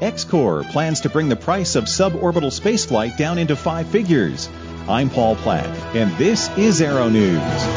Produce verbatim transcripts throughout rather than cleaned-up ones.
X-Corp plans to bring the price of suborbital spaceflight down into five figures. I'm Paul Platt, and this is Aero News.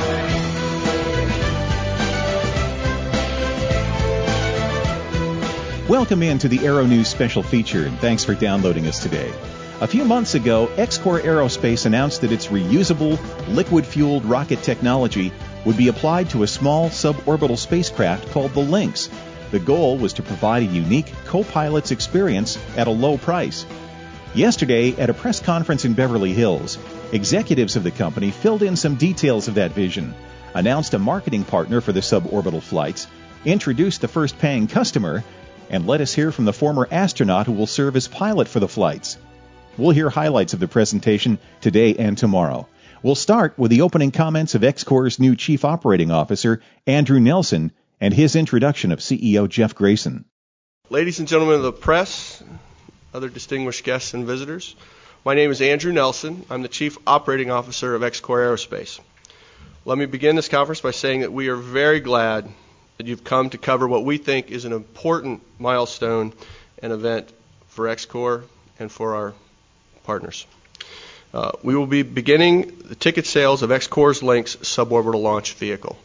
Welcome in to the Aero News special feature, and thanks for downloading us today. A few months ago, X-Corp Aerospace announced that its reusable, liquid-fueled rocket technology would be applied to a small suborbital spacecraft called the Lynx. The goal was to provide a unique co-pilot's experience at a low price. Yesterday, at a press conference in Beverly Hills, executives of the company filled in some details of that vision, announced a marketing partner for the suborbital flights, introduced the first paying customer, and let us hear from the former astronaut who will serve as pilot for the flights. We'll hear highlights of the presentation today and tomorrow. We'll start with the opening comments of X-Corp's new Chief Operating Officer, Andrew Nelson, and his introduction of C E O Jeff Grayson. Ladies and gentlemen of the press, other distinguished guests and visitors, my name is Andrew Nelson. I'm the Chief Operating Officer of X-Corp Aerospace. Let me begin this conference by saying that we are very glad that you've come to cover what we think is an important milestone and event for X-Corp and for our partners. Uh, we will be beginning the ticket sales of X-Corp's Lynx suborbital launch vehicle.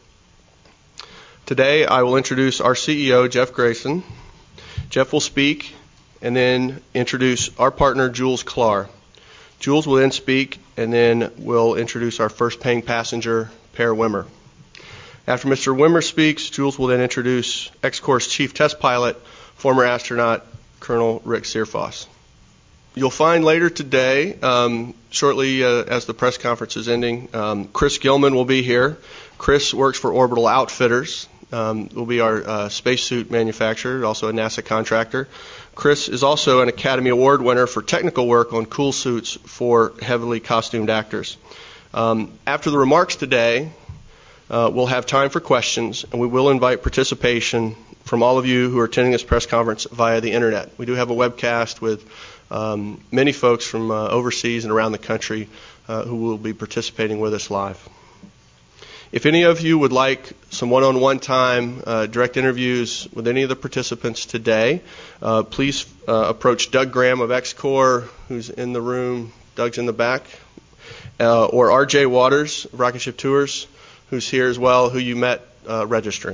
Today, I will introduce our C E O, Jeff Grayson. Jeff will speak and then introduce our partner, Jules Klar. Jules will then speak and then we'll introduce our first paying passenger, Per Wimmer. After Mister Wimmer speaks, Jules will then introduce X-Corp's chief test pilot, former astronaut, Colonel Rick Searfoss. You'll find later today, um, shortly uh, as the press conference is ending, um, Chris Gilman will be here. Chris works for Orbital Outfitters. Um, will be our uh, spacesuit manufacturer, also a NASA contractor. Chris is also an Academy Award winner for technical work on cool suits for heavily costumed actors. Um, after the remarks today, uh, we'll have time for questions, and we will invite participation from all of you who are attending this press conference via the internet. We do have a webcast with um, many folks from uh, overseas and around the country uh, who will be participating with us live. If any of you would like some one-on-one time, uh, direct interviews with any of the participants today, uh, please uh, approach Doug Graham of X-Corp, who's in the room. Doug's in the back. Uh, or R J Waters of Rocket Ship Tours, who's here as well, who you met uh, registering.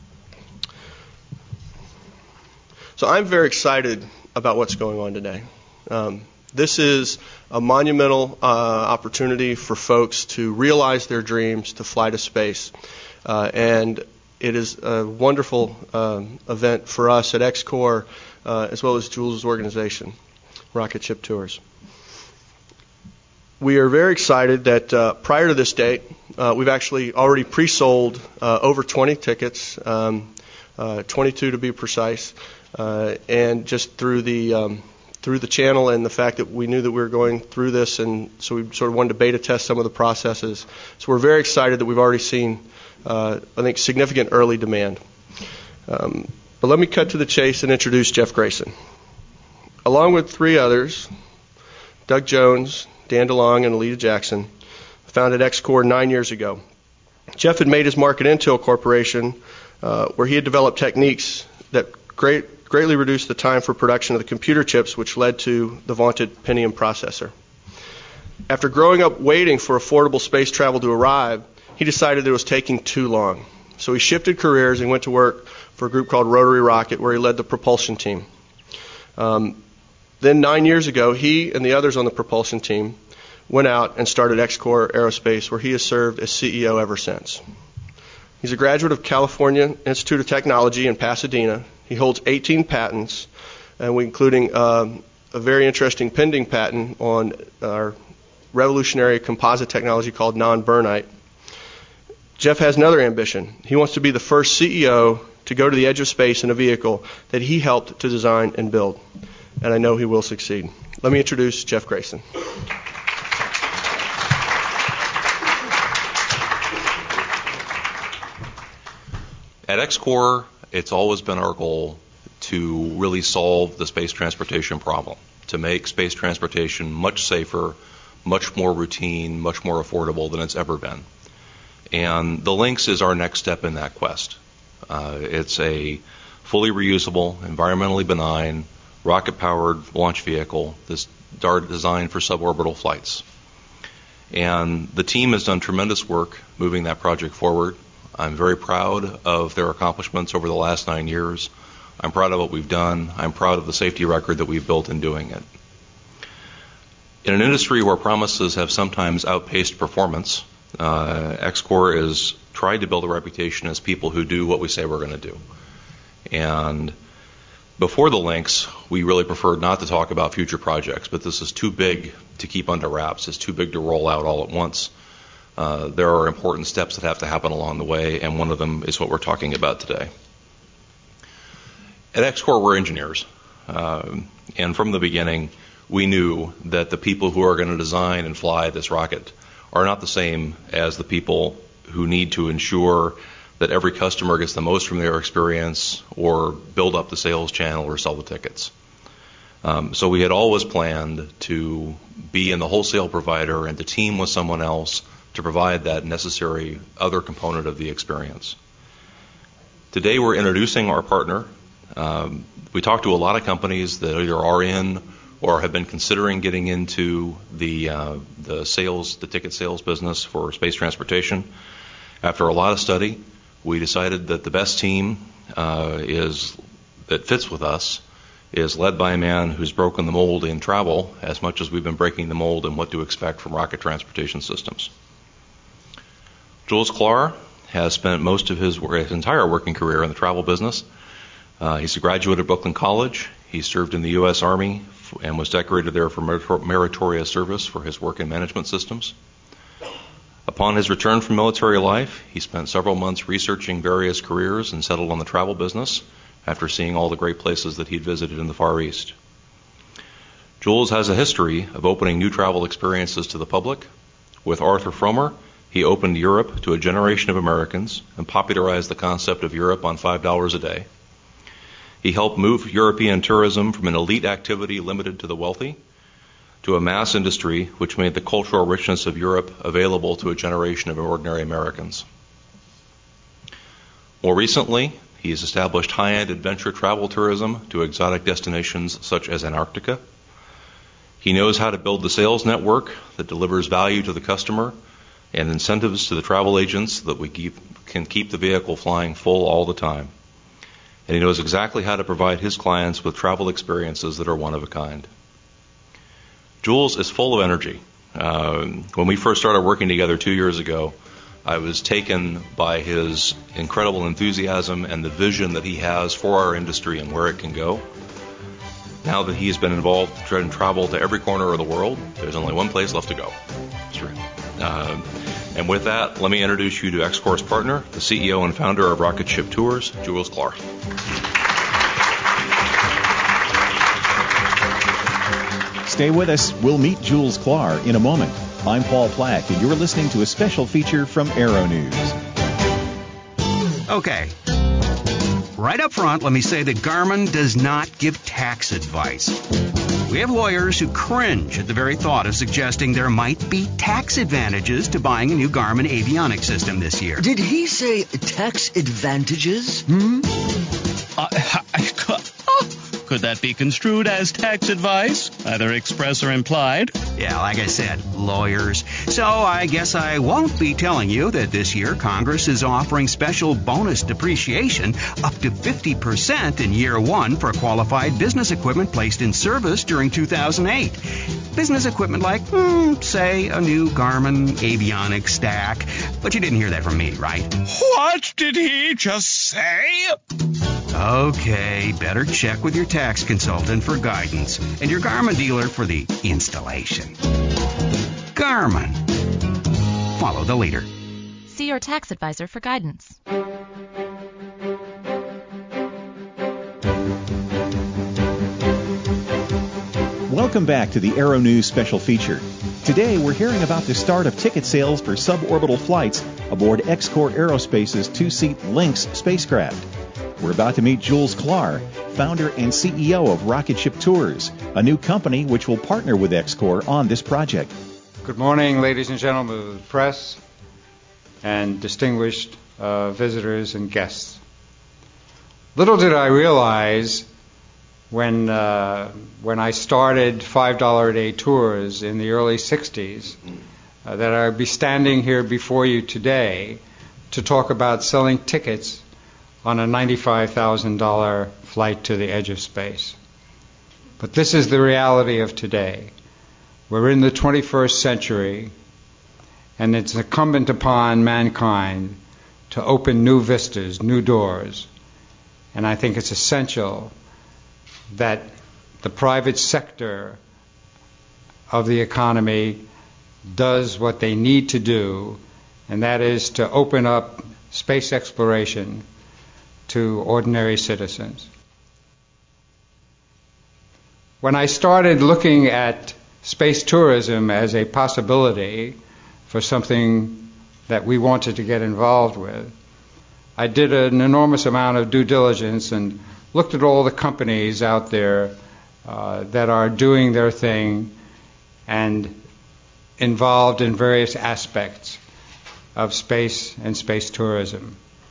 So I'm very excited about what's going on today. Um, This is a monumental uh, opportunity for folks to realize their dreams to fly to space. Uh, and it is a wonderful um, event for us at X-Corp, uh, as well as Jules' organization, Rocket Ship Tours. We are very excited that uh, prior to this date, uh, we've actually already pre-sold uh, over twenty tickets, um, uh, twenty-two to be precise, uh, and just through the um, through the channel and the fact that we knew that we were going through this, and so we sort of wanted to beta test some of the processes. So we're very excited that we've already seen, uh, I think, significant early demand. Um, but let me cut to the chase and introduce Jeff Grayson. Along with three others, Doug Jones, Dan DeLong, and Alita Jackson, founded X-Corp nine years ago. Jeff had made his mark at Intel Corporation, uh, where he had developed techniques that great greatly reduced the time for production of the computer chips, which led to the vaunted Pentium processor. After growing up waiting for affordable space travel to arrive, he decided that it was taking too long. So he shifted careers and went to work for a group called Rotary Rocket, where he led the propulsion team. Um, then nine years ago, he and the others on the propulsion team went out and started X-Corp Aerospace, where he has served as C E O ever since. He's a graduate of California Institute of Technology in Pasadena. He holds eighteen patents, and we including um, a very interesting pending patent on our revolutionary composite technology called non-burnite. Jeff has another ambition. He wants to be the first C E O to go to the edge of space in a vehicle that he helped to design and build, and I know he will succeed. Let me introduce Jeff Grayson. At X-Corp, it's always been our goal to really solve the space transportation problem, to make space transportation much safer, much more routine, much more affordable than it's ever been. And the Lynx is our next step in that quest. Uh, it's a fully reusable, environmentally benign, rocket-powered launch vehicle that's designed for suborbital flights. And the team has done tremendous work moving that project forward. I'm very proud of their accomplishments over the last nine years. I'm proud of what we've done. I'm proud of the safety record that we've built in doing it. In an industry where promises have sometimes outpaced performance, uh, X-Corp has tried to build a reputation as people who do what we say we're going to do. And before the Lynx, we really preferred not to talk about future projects, but this is too big to keep under wraps. It's too big to roll out all at once. Uh, there are important steps that have to happen along the way, and one of them is what we're talking about today. At X-Corp, we're engineers, uh, and from the beginning, we knew that the people who are going to design and fly this rocket are not the same as the people who need to ensure that every customer gets the most from their experience or build up the sales channel or sell the tickets. Um, so we had always planned to be in the wholesale provider and to team with someone else to provide that necessary other component of the experience. Today we're introducing our partner. Um, we talked to a lot of companies that either are in or have been considering getting into the uh, the sales, the ticket sales business for space transportation. After a lot of study, we decided that the best team uh, is that fits with us is led by a man who's broken the mold in travel as much as we've been breaking the mold in what to expect from rocket transportation systems. Jules Klar has spent most of his, his entire working career in the travel business. Uh, he's a graduate of Brooklyn College. He served in the U S Army and was decorated there for meritorious service for his work in management systems. Upon his return from military life, he spent several months researching various careers and settled on the travel business after seeing all the great places that he'd visited in the Far East. Jules has a history of opening new travel experiences to the public. With Arthur Frommer, he opened Europe to a generation of Americans and popularized the concept of Europe on five dollars a day. He helped move European tourism from an elite activity limited to the wealthy to a mass industry which made the cultural richness of Europe available to a generation of ordinary Americans. More recently, he has established high-end adventure travel tourism to exotic destinations such as Antarctica. He knows how to build the sales network that delivers value to the customer and incentives to the travel agents so that we keep, can keep the vehicle flying full all the time. And he knows exactly how to provide his clients with travel experiences that are one of a kind. Jules is full of energy. Uh, when we first started working together two years ago, I was taken by his incredible enthusiasm and the vision that he has for our industry and where it can go. Now that he's been involved in travel to every corner of the world, there's only one place left to go. Sure. Uh, and with that, let me introduce you to X-Corp's partner, the C E O and founder of Rocket Ship Tours, Jules Klar. Stay with us. We'll meet Jules Klar in a moment. I'm Paul Plack, and you're listening to a special feature from Aero News. Okay. Right up front, let me say that Garmin does not give tax advice. We have lawyers who cringe at the very thought of suggesting there might be tax advantages to buying a new Garmin avionics system this year. Did he say tax advantages? Hmm? Uh, could that be construed as tax advice, either express or implied? Yeah, like I said, lawyers. So I guess I won't be telling you that this year Congress is offering special bonus depreciation up to fifty percent in year one for qualified business equipment placed in service during two thousand eight. Business equipment like, hmm, say, a new Garmin avionics stack. But you didn't hear that from me, right? What did he just say? Okay, better check with your tax consultant for guidance and your Garmin dealer for the installation. Garmin. Follow the leader. See your tax advisor for guidance. Welcome back to the Aero News special feature. Today we're hearing about the start of ticket sales for suborbital flights aboard X-Corp Aerospace's two-seat Lynx spacecraft. We're about to meet Jules Klar, founder and C E O of Rocket Ship Tours, a new company which will partner with X-Corp on this project. Good morning, ladies and gentlemen of the press and distinguished uh, visitors and guests. Little did I realize when uh, when I started five dollar a day tours in the early sixties, uh, that I would be standing here before you today to talk about selling tickets on a ninety-five thousand dollars flight to the edge of space. But this is the reality of today. We're in the twenty-first century, and it's incumbent upon mankind to open new vistas, new doors. And I think it's essential that the private sector of the economy does what they need to do, and that is to open up space exploration to ordinary citizens. When I started looking at space tourism as a possibility for something that we wanted to get involved with, I did an enormous amount of due diligence and looked at all the companies out there uh, that are doing their thing and involved in various aspects of space and space tourism.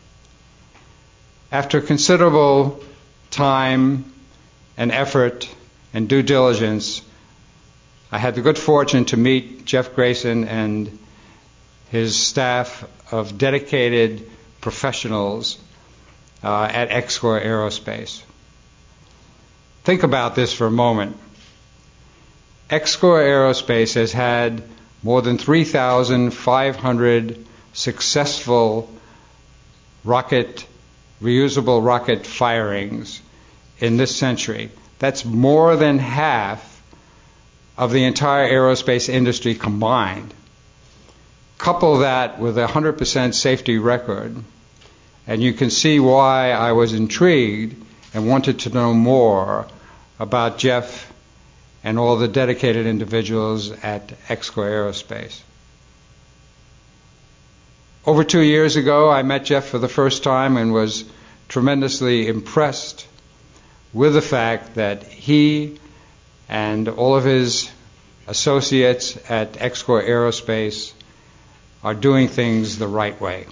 After considerable time and effort and due diligence, I had the good fortune to meet Jeff Grayson and his staff of dedicated professionals uh, at X-Corps Aerospace. Think about this for a moment. X-Corps Aerospace has had more than three thousand five hundred successful rocket, reusable rocket firings in this century. That's more than half of the entire aerospace industry combined. Couple that with a one hundred percent safety record, and you can see why I was intrigued and wanted to know more about Jeff and all the dedicated individuals at X-Corps Aerospace. Over two years ago, I met Jeff for the first time and was tremendously impressed with the fact that he and all of his associates at X-Corps Aerospace are doing things the right way.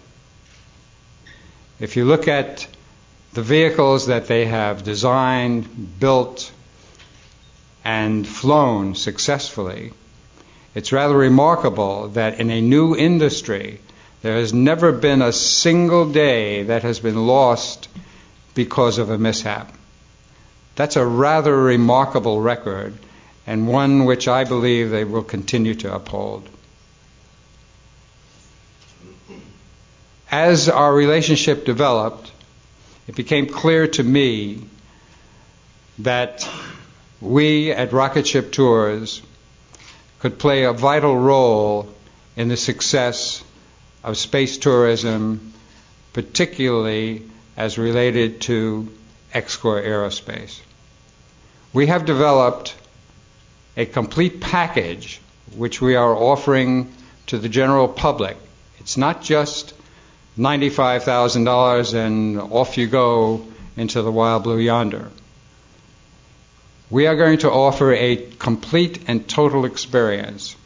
If you look at the vehicles that they have designed, built, and flown successfully, it's rather remarkable that in a new industry, there has never been a single day that has been lost because of a mishap. That's a rather remarkable record, and one which I believe they will continue to uphold. As our relationship developed, it became clear to me that we at Rocket Ship Tours could play a vital role in the success of space tourism, particularly as related to X-Corps Aerospace. We have developed a complete package which we are offering to the general public. It's not just ninety-five thousand dollars and off you go into the wild blue yonder. We are going to offer a complete and total experience.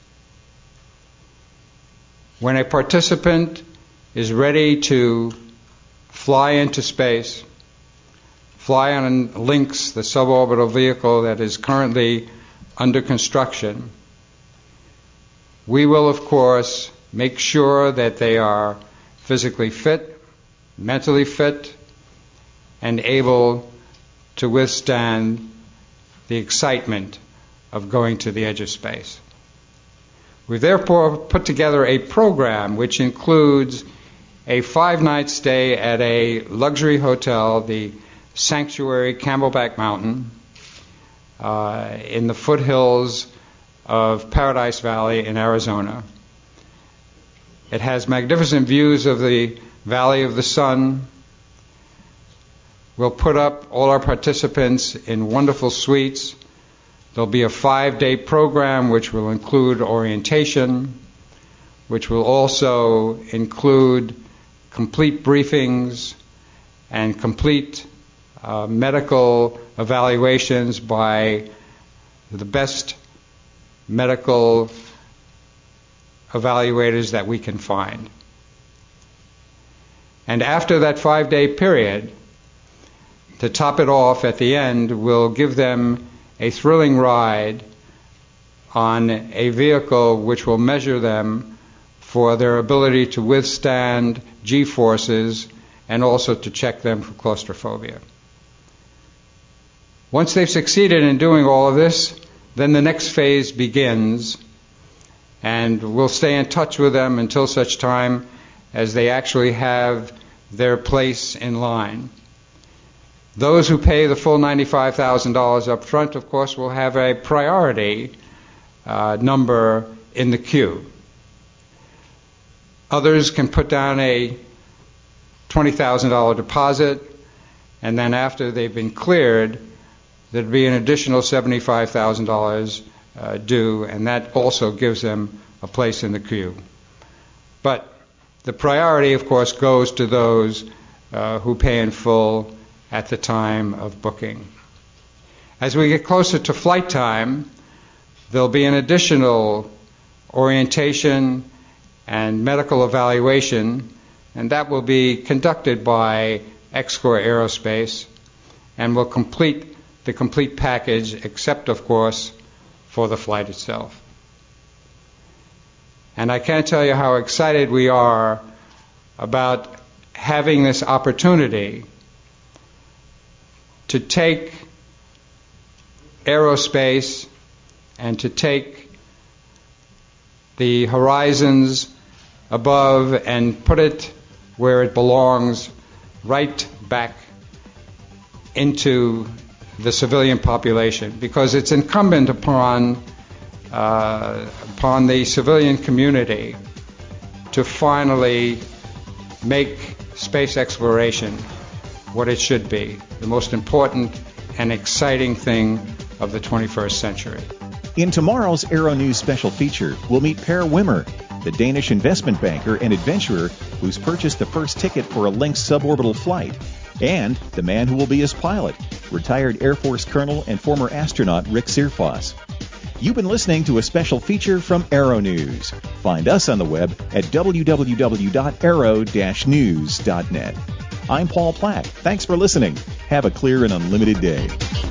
When a participant is ready to fly into space, fly on Lynx, the suborbital vehicle that is currently under construction, we will, of course, make sure that they are physically fit, mentally fit, and able to withstand the excitement of going to the edge of space. We've therefore put together a program which includes a five-night stay at a luxury hotel, the Sanctuary Camelback Mountain, uh, in the foothills of Paradise Valley in Arizona. It has magnificent views of the Valley of the Sun. We'll put up all our participants in wonderful suites. There'll be a five-day program which will include orientation, which will also include complete briefings and complete uh, medical evaluations by the best medical evaluators that we can find. And after that five-day period, to top it off at the end, we'll give them a thrilling ride on a vehicle which will measure them for their ability to withstand G-forces and also to check them for claustrophobia. Once they've succeeded in doing all of this, then the next phase begins, and we'll stay in touch with them until such time as they actually have their place in line. Those who pay the full ninety-five thousand dollars up front, of course, will have a priority uh, number in the queue. Others can put down a twenty thousand dollars deposit, and then after they've been cleared, there'd be an additional seventy-five thousand dollars uh, due, and that also gives them a place in the queue. But the priority, of course, goes to those uh, who pay in full at the time of booking. As we get closer to flight time, there'll be an additional orientation and medical evaluation, and that will be conducted by X-Corps Aerospace and will complete the complete package, except, of course, for the flight itself. And I can't tell you how excited we are about having this opportunity to take aerospace and to take the horizons above and put it where it belongs, right back into the civilian population, because it's incumbent upon uh, upon the civilian community to finally make space exploration what it should be, the most important and exciting thing of the twenty-first century. In tomorrow's Aero News special feature, we'll meet Per Wimmer, the Danish investment banker and adventurer who's purchased the first ticket for a Lynx suborbital flight, and the man who will be his pilot, retired Air Force Colonel and former astronaut Rick Searfoss. You've been listening to a special feature from Aero News. Find us on the web at w w w dot aero dash news dot net. I'm Paul Platt. Thanks for listening. Have a clear and unlimited day.